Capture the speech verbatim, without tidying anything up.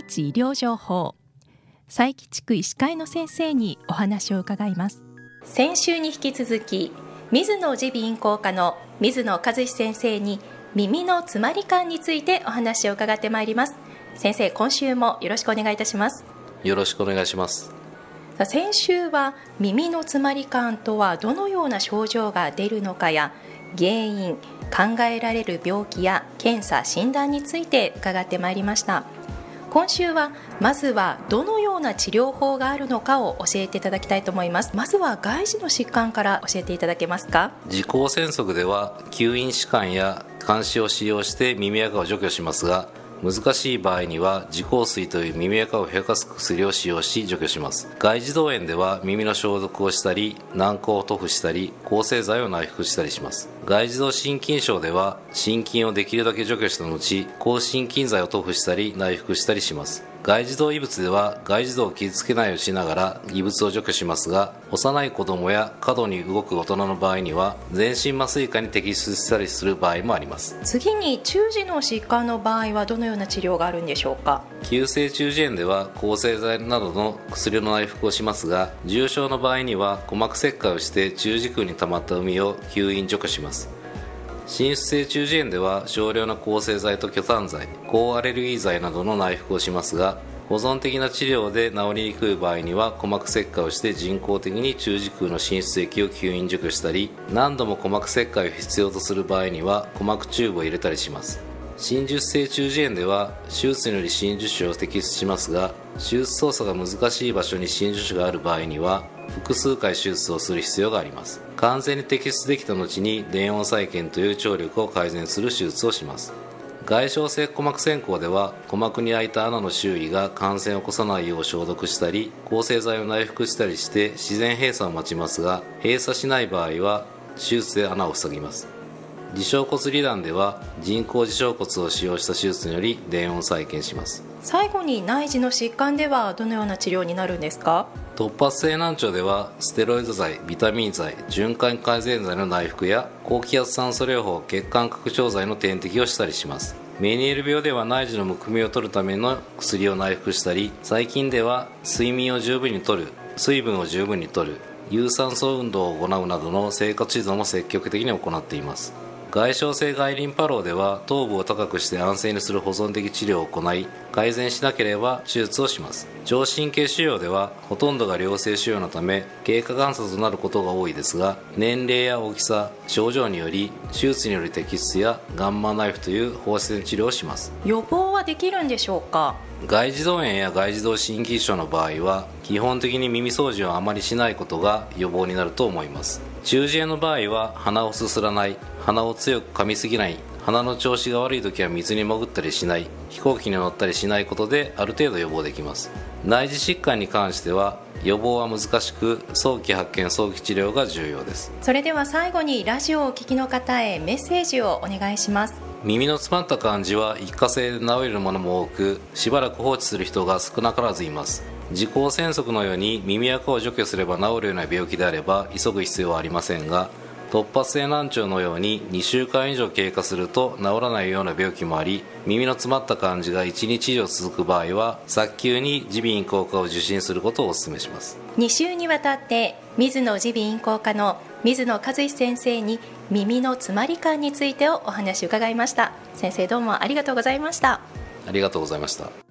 日医療情報、佐伯地区医師会の先生にお話を伺います。先週に引き続き、水野耳鼻咽喉科の水野和志先生に耳の詰まり感についてお話を伺ってまいります。先生、今週もよろしくお願いいたします。 よろしくお願いします。 先週は耳の詰まり感とはどのような症状が出るのかや、原因、考えられる病気や検査診断について伺ってまいりました。今週はまずはどのような治療法があるのかを教えていただきたいと思います。まずは外耳の疾患から教えていただけますか。 耳垢栓塞では吸引弛緩や鉗子を使用して耳垢を除去しますが、難しい場合には耳垢水という耳垢をふやかす薬を使用し除去します。外耳道炎では耳の消毒をしたり、軟膏を塗布したり、抗生剤を内服したりします。外耳道心筋症では心筋をできるだけ除去した後、抗心筋剤を塗布したり内服したりします。外耳道異物では外耳道を傷つけないようにしながら異物を除去しますが、幼い子供や過度に動く大人の場合には全身麻酔科に摘出したりする場合もあります。 次に中耳の疾患の場合はどのような治療があるんでしょうか。 急性中耳炎では抗生剤などの薬の内服をしますが、重症の場合には鼓膜切開をして中耳腔に溜まった膿を吸引除去します。滲出性中耳炎では少量の抗生剤と去痰剤、抗アレルギー剤などの内服をしますが、保存的な治療で治りにくい場合には鼓膜切開をして人工的に中耳腔の滲出液を吸引除去したり、何度も鼓膜切開を必要とする場合には鼓膜チューブを入れたりします。滲出性中耳炎では手術により浸樹腫を摘出しますが、手術操作が難しい場所に浸樹腫がある場合には複数回手術をする必要があります。完全に摘出できた後に電温再建という聴力を改善する手術をします。外傷性鼓膜穿孔では鼓膜に開いた穴の周囲が感染を起こさないよう消毒したり、抗生剤を内服したりして自然閉鎖を待ちますが、閉鎖しない場合は手術で穴を塞ぎます。耳小骨離断では人工耳小骨を使用した手術により電温再建します。 最後に内耳の疾患ではどのような治療になるんですか。 突発性難聴ではステロイド剤、ビタミン剤、循環改善剤の内服や高気圧酸素療法、血管拡張剤の点滴をしたりします。メニエール病では内耳のむくみを取るための薬を内服したり、最近では睡眠を十分にとる、水分を十分にとる、有酸素運動を行うなどの生活指導も積極的に行っています。外傷性外リンパ瘤では頭部を高くして安静にする保存的治療を行い、改善しなければ手術をします。上神経腫瘍ではほとんどが良性腫瘍のため経過観察となることが多いですが、年齢や大きさ、症状により手術による摘出やガンマナイフという放射線治療をします。 予防はできるんでしょうか。 外耳道炎や外耳道心筋症の場合は基本的に耳掃除をあまりしないことが予防になると思います。中耳炎の場合は鼻をすすらない、鼻を強く噛みすぎない、鼻の調子が悪い時は水に潜ったりしない、飛行機に乗ったりしないことである程度予防できます。内耳疾患に関しては予防は難しく、早期発見早期治療が重要です。 それでは最後にラジオをお聞きの方へメッセージをお願いします。 耳の詰まった感じは一過性で治れるものも多く、しばらく放置する人が少なからずいます。耳垢栓塞のように耳垢を除去すれば治るような病気であれば急ぐ必要はありませんが、突発性難聴のようににしゅうかん以上経過すると治らないような病気もあり、耳の詰まった感じがいちにち以上続く場合は早急に耳鼻咽喉科を受診することをお勧めします。 に週にわたって水野耳鼻咽喉科の水野和志先生に耳の詰まり感についてをお話を伺いました。先生、どうもありがとうございました。 ありがとうございました。